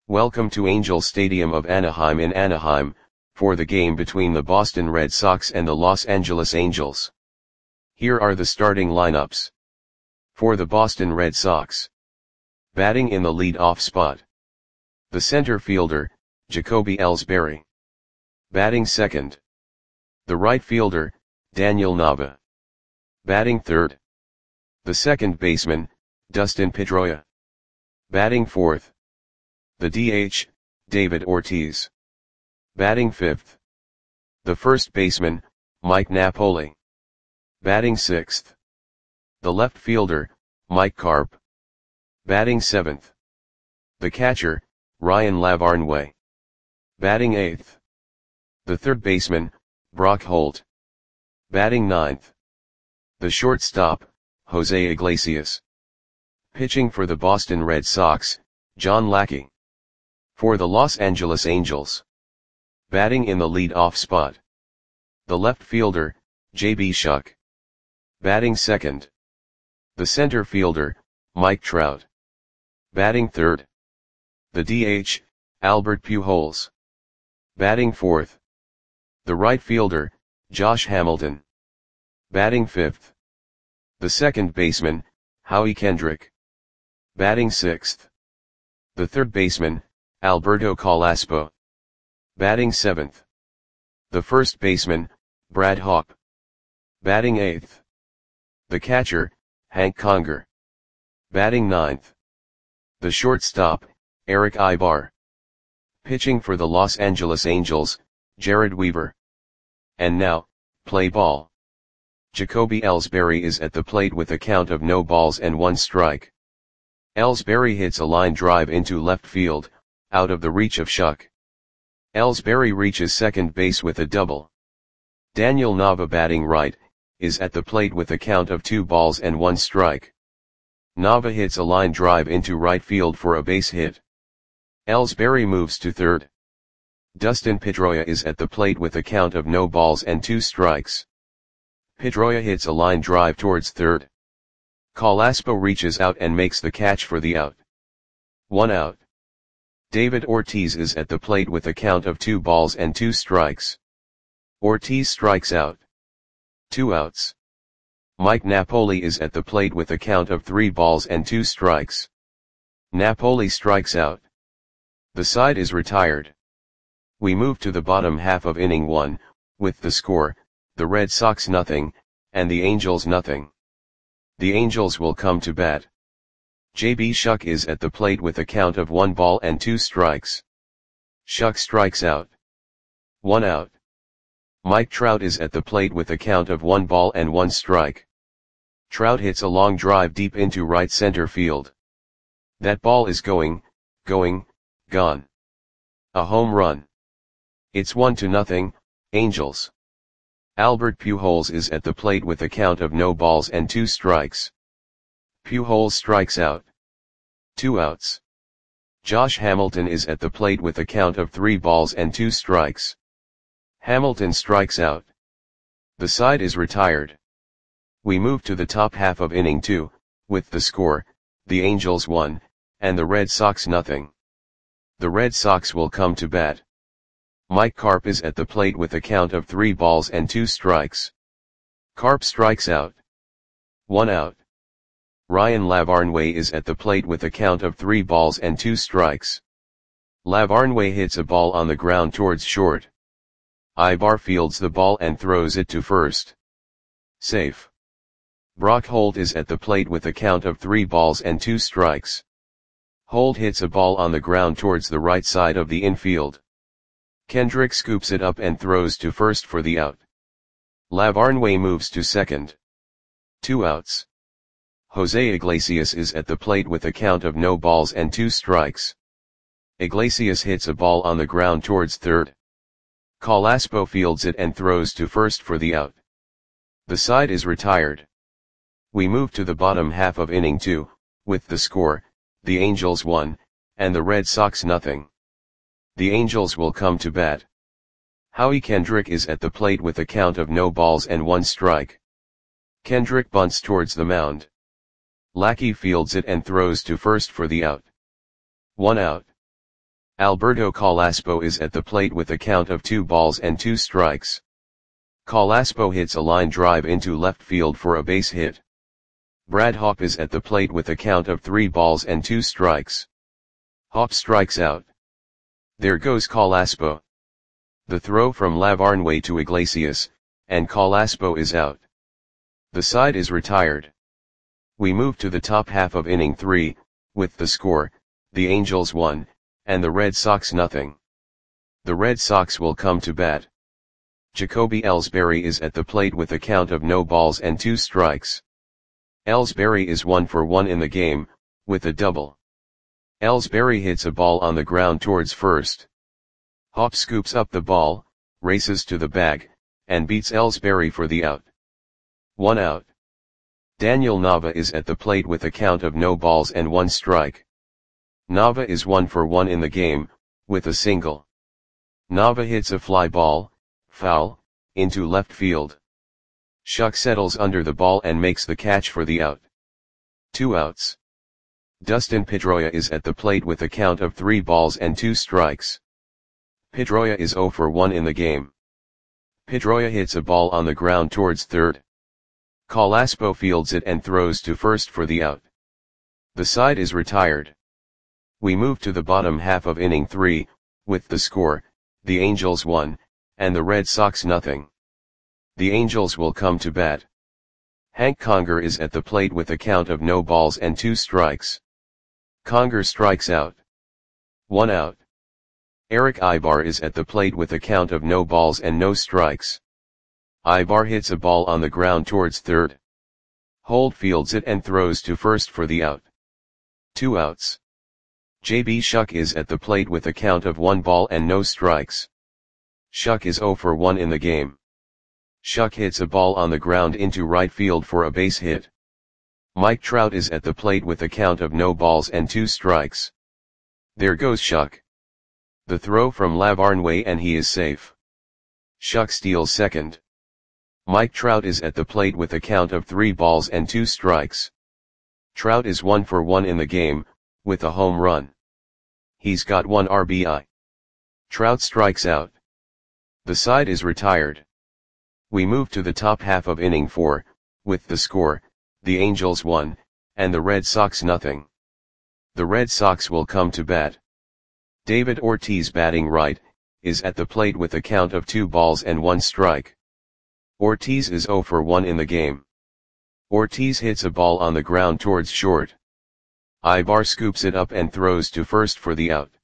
Welcome to Angel Stadium of Anaheim in Anaheim, for the game between the Boston Red Sox and the Los Angeles Angels. Here are the starting lineups. For the Boston Red Sox. Batting in the lead-off spot. The center fielder, Jacoby Ellsbury. Batting second. The right fielder, Daniel Nava. Batting third. The second baseman, Dustin Pedroia. Batting fourth. The DH, David Ortiz. Batting fifth. The first baseman, Mike Napoli. Batting sixth. The left fielder, Mike Carp. Batting seventh. The catcher, Ryan Lavarnway. Batting eighth. The third baseman, Brock Holt. Batting ninth. The shortstop, Jose Iglesias. Pitching for the Boston Red Sox, John Lackey. For the Los Angeles Angels. Batting in the lead-off spot. The left fielder, J.B. Shuck. Batting second. The center fielder, Mike Trout. Batting third. The DH, Albert Pujols. Batting fourth. The right fielder, Josh Hamilton. Batting fifth. The second baseman, Howie Kendrick. Batting sixth. The third baseman, Alberto Calaspo. Batting seventh. The first baseman, Brad Hawpe. Batting eighth. The catcher, Hank Conger. Batting ninth. The shortstop, Eric Ibar. Pitching for the Los Angeles Angels, Jared Weaver. And now, play ball. Jacoby Ellsbury is at the plate with a count of no balls and one strike. Ellsbury hits a line drive into left field, out of the reach of Shuck. Ellsbury reaches second base with a double. Daniel Nava, batting right, is at the plate with a count of 2 balls and 1 strike. Nava hits a line drive into right field for a base hit. Ellsbury moves to third. Dustin Pedroia is at the plate with a count of no balls and 2 strikes. Pedroia hits a line drive towards third. Calaspo reaches out and makes the catch for the out. 1 out. David Ortiz is at the plate with a count of 2 balls and 2 strikes. Ortiz strikes out. 2 outs. Mike Napoli is at the plate with a count of 3 balls and 2 strikes. Napoli strikes out. The side is retired. We move to the bottom half of inning 1, with the score, the Red Sox nothing, and the Angels nothing. The Angels will come to bat. J.B. Shuck is at the plate with a count of 1 ball and 2 strikes. Shuck strikes out. 1 out. Mike Trout is at the plate with a count of 1 ball and 1 strike. Trout hits a long drive deep into right center field. That ball is gone. A home run. It's 1-0, Angels. Albert Pujols is at the plate with a count of no balls and 2 strikes. Pujols strikes out. 2 outs. Josh Hamilton is at the plate with a count of 3 balls and 2 strikes. Hamilton strikes out. The side is retired. We move to the top half of inning 2, with the score, the Angels 1, and the Red Sox nothing. The Red Sox will come to bat. Mike Carp is at the plate with a count of 3 balls and 2 strikes. Carp strikes out. 1 out. Ryan Lavarnway is at the plate with a count of 3 balls and 2 strikes. Lavarnway hits a ball on the ground towards short. Ibar fields the ball and throws it to first. Safe. Brock Holt is at the plate with a count of 3 balls and 2 strikes. Holt hits a ball on the ground towards the right side of the infield. Kendrick scoops it up and throws to first for the out. Lavarnway moves to second. 2 outs. Jose Iglesias is at the plate with a count of no balls and 2 strikes. Iglesias hits a ball on the ground towards third. Calaspo fields it and throws to first for the out. The side is retired. We move to the bottom half of inning 2, with the score, the Angels 1, and the Red Sox nothing. The Angels will come to bat. Howie Kendrick is at the plate with a count of no balls and 1 strike. Kendrick bunts towards the mound. Lackey fields it and throws to first for the out. 1 out. Alberto Calaspo is at the plate with a count of 2 balls and 2 strikes. Calaspo hits a line drive into left field for a base hit. Brad Hawpe is at the plate with a count of 3 balls and 2 strikes. Hawpe strikes out. There goes Calaspo. The throw from Lavarnway to Iglesias, and Calaspo is out. The side is retired. We move to the top half of inning 3, with the score, the Angels 1, and the Red Sox nothing. The Red Sox will come to bat. Jacoby Ellsbury is at the plate with a count of no balls and 2 strikes. Ellsbury is 1 for 1 in the game, with a double. Ellsbury hits a ball on the ground towards first. Hawpe scoops up the ball, races to the bag, and beats Ellsbury for the out. 1 out. Daniel Nava is at the plate with a count of no balls and 1 strike. Nava is 1 for 1 in the game, with a single. Nava hits a fly ball, foul, into left field. Shuck settles under the ball and makes the catch for the out. 2 outs. Dustin Pedroia is at the plate with a count of 3 balls and 2 strikes. Pedroia is 0 for 1 in the game. Pedroia hits a ball on the ground towards third. Calaspo fields it and throws to first for the out. The side is retired. We move to the bottom half of inning 3, with the score, the Angels 1, and the Red Sox nothing. The Angels will come to bat. Hank Conger is at the plate with a count of no balls and 2 strikes. Conger strikes out. 1 out. Eric Ibar is at the plate with a count of no balls and no strikes. Ibar hits a ball on the ground towards third. Holt fields it and throws to first for the out. 2 outs. J.B. Shuck is at the plate with a count of 1 ball and no strikes. Shuck is 0 for 1 in the game. Shuck hits a ball on the ground into right field for a base hit. Mike Trout is at the plate with a count of no balls and 2 strikes. There goes Shuck. The throw from Lavarnway and he is safe. Shuck steals second. Mike Trout is at the plate with a count of 3 balls and 2 strikes. Trout is 1 for 1 in the game, with a home run. He's got 1 RBI. Trout strikes out. The side is retired. We move to the top half of inning 4, with the score, the Angels 1, and the Red Sox nothing. The Red Sox will come to bat. David Ortiz batting right, is at the plate with a count of 2 balls and 1 strike. Ortiz is 0 for 1 in the game. Ortiz hits a ball on the ground towards short. Ibar scoops it up and throws to first for the out.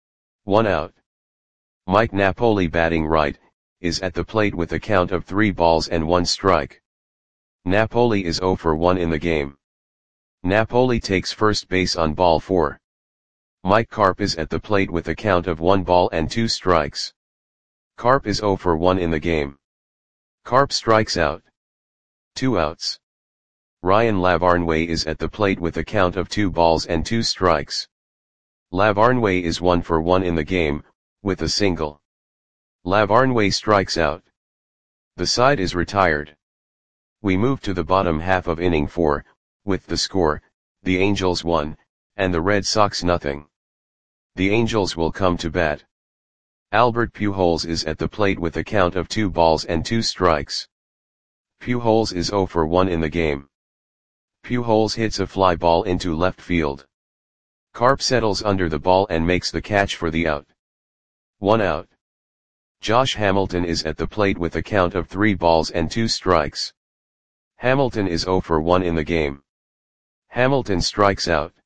1 out. Mike Napoli batting right, is at the plate with a count of 3 balls and 1 strike. Napoli is 0 for 1 in the game. Napoli takes first base on ball 4. Mike Carp is at the plate with a count of 1 ball and 2 strikes. Carp is 0 for 1 in the game. Carp strikes out. 2 outs. Ryan Lavarnway is at the plate with a count of 2 balls and 2 strikes. Lavarnway is 1 for 1 in the game, with a single. Lavarnway strikes out. The side is retired. We move to the bottom half of inning 4, with the score, the Angels 1, and the Red Sox nothing. The Angels will come to bat. Albert Pujols is at the plate with a count of 2 balls and 2 strikes. Pujols is 0 for 1 in the game. Pujols hits a fly ball into left field. Carp settles under the ball and makes the catch for the out. 1 out. Josh Hamilton is at the plate with a count of 3 balls and 2 strikes. Hamilton is 0 for 1 in the game. Hamilton strikes out.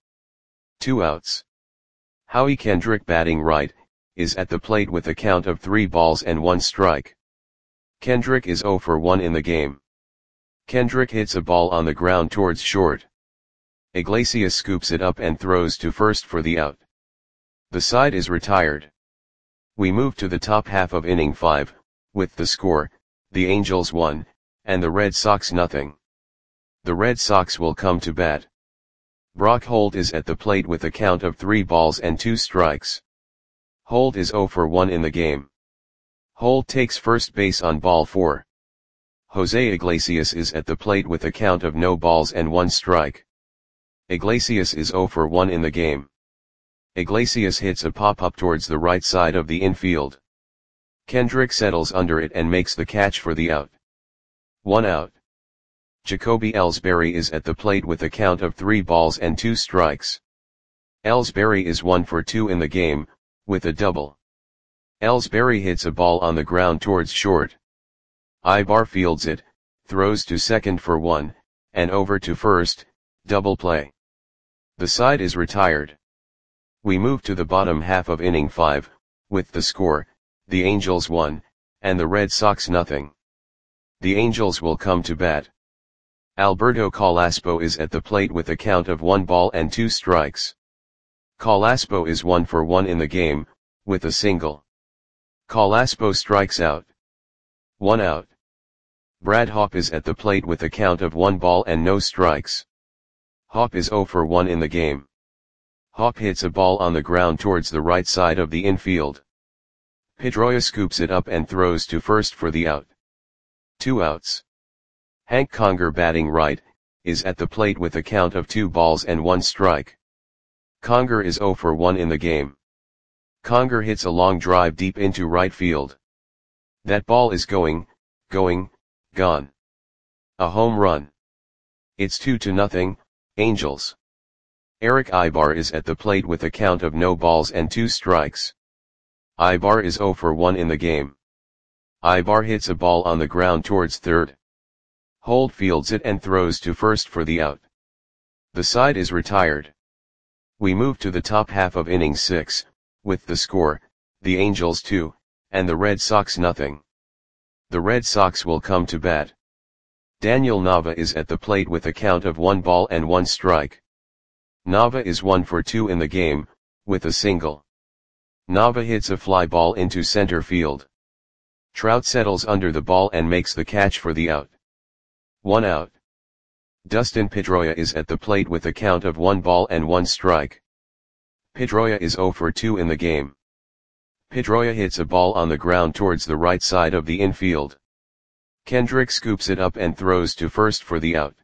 2 outs. Howie Kendrick batting right, is at the plate with a count of 3 balls and 1 strike. Kendrick is 0 for 1 in the game. Kendrick hits a ball on the ground towards short. Iglesias scoops it up and throws to first for the out. The side is retired. We move to the top half of inning 5, with the score, the Angels 1, and the Red Sox nothing. The Red Sox will come to bat. Brock Holt is at the plate with a count of 3 balls and 2 strikes. Holt is 0 for 1 in the game. Holt takes first base on ball 4. Jose Iglesias is at the plate with a count of no balls and 1 strike. Iglesias is 0 for 1 in the game. Iglesias hits a pop-up towards the right side of the infield. Kendrick settles under it and makes the catch for the out. 1 out. Jacoby Ellsbury is at the plate with a count of 3 balls and 2 strikes. Ellsbury is 1 for 2 in the game, with a double. Ellsbury hits a ball on the ground towards short. Ibar fields it, throws to second for 1, and over to first, double play. The side is retired. We move to the bottom half of inning 5, with the score, the Angels 1, and the Red Sox nothing. The Angels will come to bat. Alberto Calaspo is at the plate with a count of 1 ball and 2 strikes. Calaspo is 1 for 1 in the game, with a single. Calaspo strikes out. 1 out. Brad Hawpe is at the plate with a count of 1 ball and no strikes. Hawpe is 0 for 1 in the game. Hawpe hits a ball on the ground towards the right side of the infield. Pedroia scoops it up and throws to first for the out. 2 outs. Hank Conger, batting right, is at the plate with a count of 2 balls and 1 strike. Conger is 0 for 1 in the game. Conger hits a long drive deep into right field. That ball is gone. A home run. It's 2-0, Angels. Eric Ibar is at the plate with a count of no balls and 2 strikes. Ibar is 0 for 1 in the game. Ibar hits a ball on the ground towards third. Holt fields it and throws to first for the out. The side is retired. We move to the top half of inning 6, with the score, the Angels 2, and the Red Sox nothing. The Red Sox will come to bat. Daniel Nava is at the plate with a count of 1 ball and 1 strike. Nava is 1 for 2 in the game, with a single. Nava hits a fly ball into center field. Trout settles under the ball and makes the catch for the out. 1 out. Dustin Pedroia is at the plate with a count of 1 ball and 1 strike. Pedroia is 0 for 2 in the game. Pedroia hits a ball on the ground towards the right side of the infield. Kendrick scoops it up and throws to first for the out.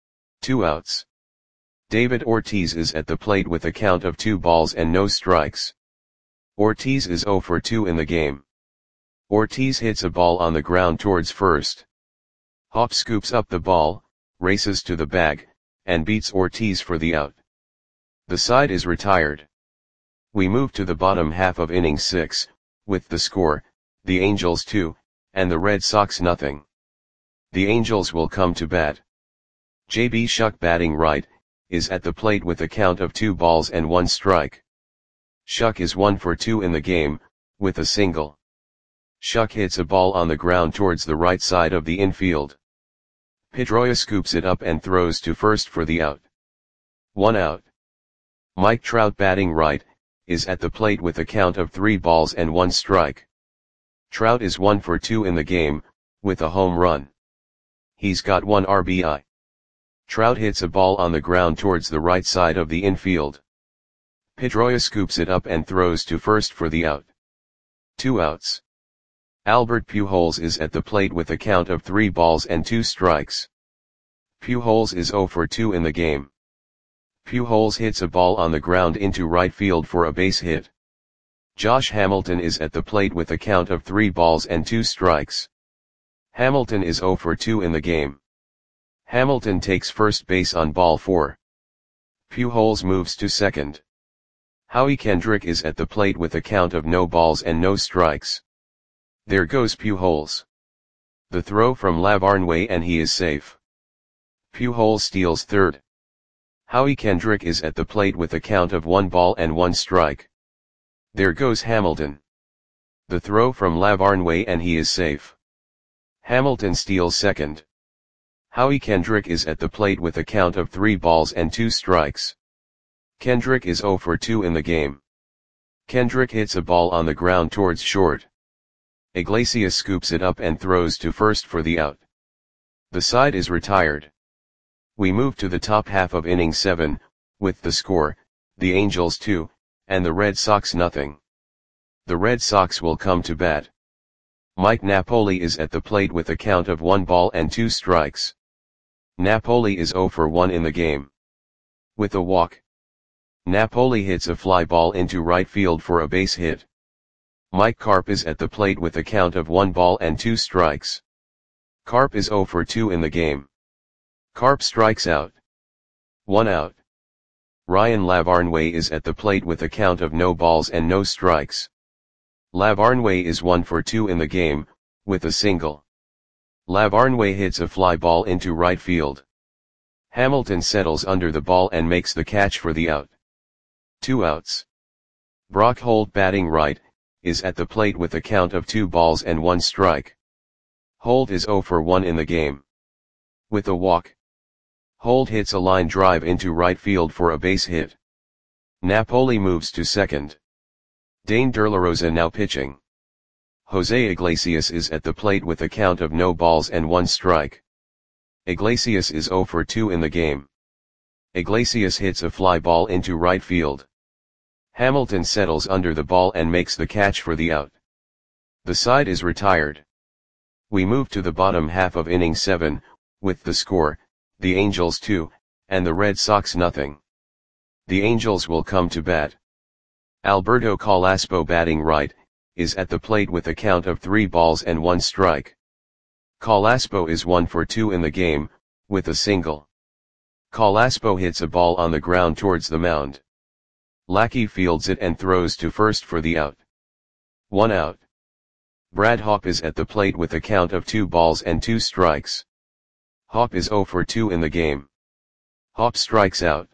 2 outs. David Ortiz is at the plate with a count of 2 balls and no strikes. Ortiz is 0 for 2 in the game. Ortiz hits a ball on the ground towards first. Hawpe scoops up the ball, races to the bag, and beats Ortiz for the out. The side is retired. We move to the bottom half of inning 6, with the score, the Angels 2, and the Red Sox nothing. The Angels will come to bat. J.B. Shuck, batting right, is at the plate with a count of 2 balls and 1 strike. Shuck is 1 for 2 in the game, with a single. Shuck hits a ball on the ground towards the right side of the infield. Pedroia scoops it up and throws to first for the out. 1 out. Mike Trout, batting right, is at the plate with a count of 3 balls and 1 strike. Trout is 1 for 2 in the game, with a home run. He's got 1 RBI. Trout hits a ball on the ground towards the right side of the infield. Pedroia scoops it up and throws to first for the out. 2 outs. Albert Pujols is at the plate with a count of 3 balls and 2 strikes. Pujols is 0 for 2 in the game. Pujols hits a ball on the ground into right field for a base hit. Josh Hamilton is at the plate with a count of 3 balls and 2 strikes. Hamilton is 0 for 2 in the game. Hamilton takes first base on ball 4. Pujols moves to second. Howie Kendrick is at the plate with a count of no balls and no strikes. There goes Pujols. The throw from Lavarnway and he is safe. Pujols steals third. Howie Kendrick is at the plate with a count of 1 ball and 1 strike. There goes Hamilton. The throw from Lavarnway and he is safe. Hamilton steals second. Howie Kendrick is at the plate with a count of 3 balls and 2 strikes. Kendrick is 0 for 2 in the game. Kendrick hits a ball on the ground towards short. Iglesias scoops it up and throws to first for the out. The side is retired. We move to the top half of inning 7, with the score, the Angels 2, and the Red Sox nothing. The Red Sox will come to bat. Mike Napoli is at the plate with a count of 1 ball and 2 strikes. Napoli is 0 for 1 in the game. With a walk. Napoli hits a fly ball into right field for a base hit. Mike Carp is at the plate with a count of 1 ball and 2 strikes. Carp is 0 for 2 in the game. Carp strikes out. 1 out. Ryan Lavarnway is at the plate with a count of no balls and no strikes. Lavarnway is 1 for 2 in the game, with a single. Lavarnway hits a fly ball into right field. Hamilton settles under the ball and makes the catch for the out. 2 outs. Brock Holt, batting right, is at the plate with a count of 2 balls and 1 strike. Holt is 0 for 1 in the game. With a walk, Holt hits a line drive into right field for a base hit. Napoli moves to second. Dane Derlarosa now pitching. Jose Iglesias is at the plate with a count of no balls and 1 strike. Iglesias is 0 for 2 in the game. Iglesias hits a fly ball into right field. Hamilton settles under the ball and makes the catch for the out. The side is retired. We move to the bottom half of inning 7, with the score, the Angels 2, and the Red Sox nothing. The Angels will come to bat. Alberto Calaspo, batting right, is at the plate with a count of 3 balls and 1 strike. Calaspo is 1 for 2 in the game, with a single. Calaspo hits a ball on the ground towards the mound. Lackey fields it and throws to first for the out. 1 out. Brad Hawpe is at the plate with a count of 2 balls and 2 strikes. Hawpe is 0 for 2 in the game. Hawpe strikes out.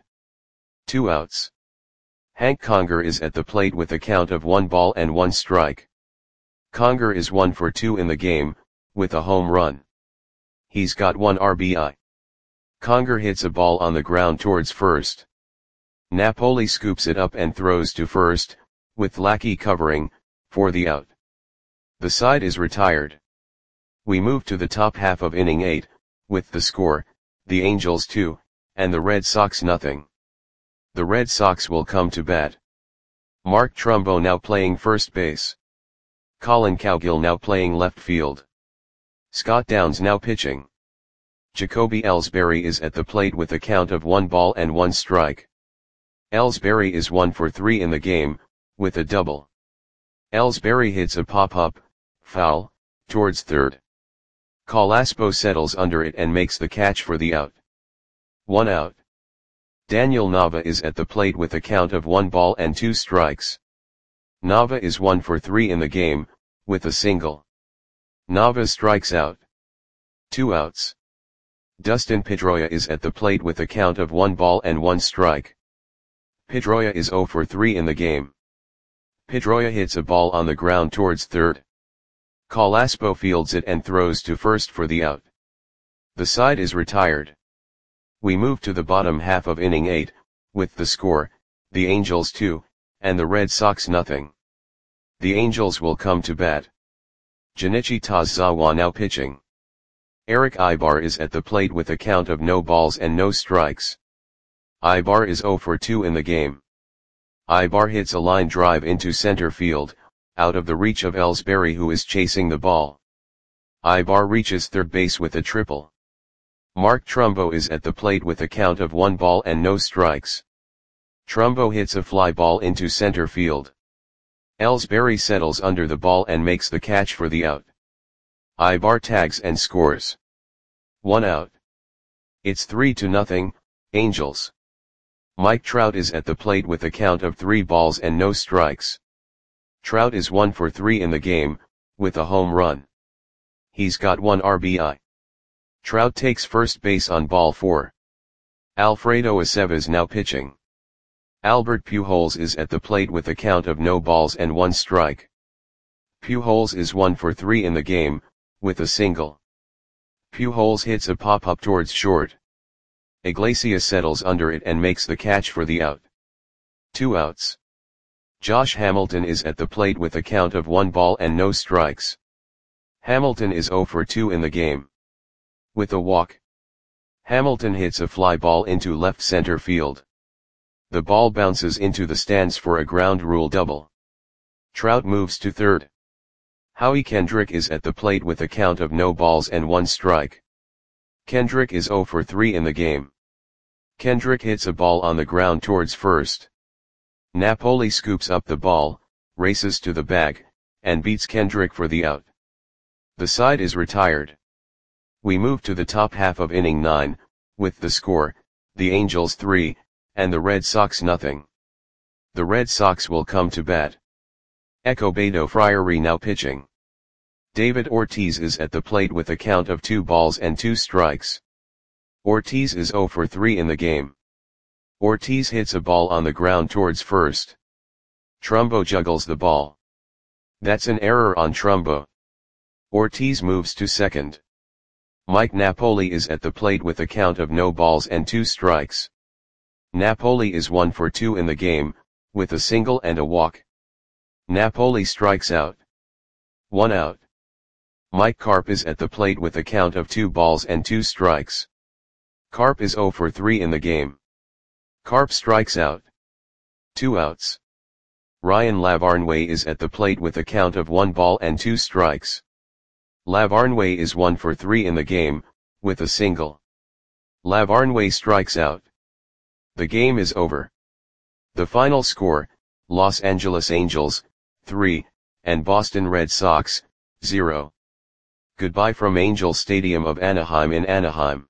2 outs. Hank Conger is at the plate with a count of 1 ball and 1 strike. Conger is 1 for 2 in the game, with a home run. He's got 1 RBI. Conger hits a ball on the ground towards first. Napoli scoops it up and throws to first, with Lackey covering, for the out. The side is retired. We move to the top half of inning 8, with the score, the Angels 2, and the Red Sox nothing. The Red Sox will come to bat. Mark Trumbo now playing first base. Colin Cowgill now playing left field. Scott Downs now pitching. Jacoby Ellsbury is at the plate with a count of 1 ball and 1 strike. Ellsbury is 1 for 3 in the game, with a double. Ellsbury hits a pop-up, foul, towards third. Calaspo settles under it and makes the catch for the out. 1 out. Daniel Nava is at the plate with a count of 1 ball and 2 strikes. Nava is 1 for 3 in the game, with a single. Nava strikes out. 2 outs. Dustin Pedroia is at the plate with a count of 1 ball and 1 strike. Pedroia is 0 for 3 in the game. Pedroia hits a ball on the ground towards third. Calaspo fields it and throws to first for the out. The side is retired. We move to the bottom half of inning 8, with the score, the Angels 2, and the Red Sox nothing. The Angels will come to bat. Junichi Tazawa now pitching. Eric Ibar is at the plate with a count of no balls and no strikes. Ibar is 0 for 2 in the game. Ibar hits a line drive into center field, out of the reach of Ellsbury, who is chasing the ball. Ibar reaches third base with a triple. Mark Trumbo is at the plate with a count of 1 ball and no strikes. Trumbo hits a fly ball into center field. Ellsbury settles under the ball and makes the catch for the out. Ibar tags and scores. 1 out. It's 3-0, Angels. Mike Trout is at the plate with a count of 3 balls and no strikes. Trout is 1 for 3 in the game, with a home run. He's got 1 RBI. Trout takes first base on ball 4. Alfredo Aceves now pitching. Albert Pujols is at the plate with a count of no balls and 1 strike. Pujols is 1 for 3 in the game, with a single. Pujols hits a pop-up towards short. Iglesias settles under it and makes the catch for the out. 2 outs. Josh Hamilton is at the plate with a count of 1 ball and no strikes. Hamilton is 0 for 2 in the game. With a walk, Hamilton hits a fly ball into left center field. The ball bounces into the stands for a ground rule double. Trout moves to third. Howie Kendrick is at the plate with a count of no balls and 1 strike. Kendrick is 0 for 3 in the game. Kendrick hits a ball on the ground towards first. Napoli scoops up the ball, races to the bag, and beats Kendrick for the out. The side is retired. We move to the top half of inning 9, with the score, the Angels 3, and the Red Sox nothing. The Red Sox will come to bat. Escobedo Friary now pitching. David Ortiz is at the plate with a count of 2 balls and 2 strikes. Ortiz is 0 for 3 in the game. Ortiz hits a ball on the ground towards first. Trumbo juggles the ball. That's an error on Trumbo. Ortiz moves to second. Mike Napoli is at the plate with a count of no balls and 2 strikes. Napoli is 1 for 2 in the game, with a single and a walk. Napoli strikes out. 1 out. Mike Carp is at the plate with a count of 2 balls and 2 strikes. Carp is 0 for 3 in the game. Carp strikes out. 2 outs. Ryan Lavarnway is at the plate with a count of 1 ball and 2 strikes. Lavarnway is 1 for 3 in the game, with a single. Lavarnway strikes out. The game is over. The final score, Los Angeles Angels, 3, and Boston Red Sox, 0. Goodbye from Angel Stadium of Anaheim in Anaheim.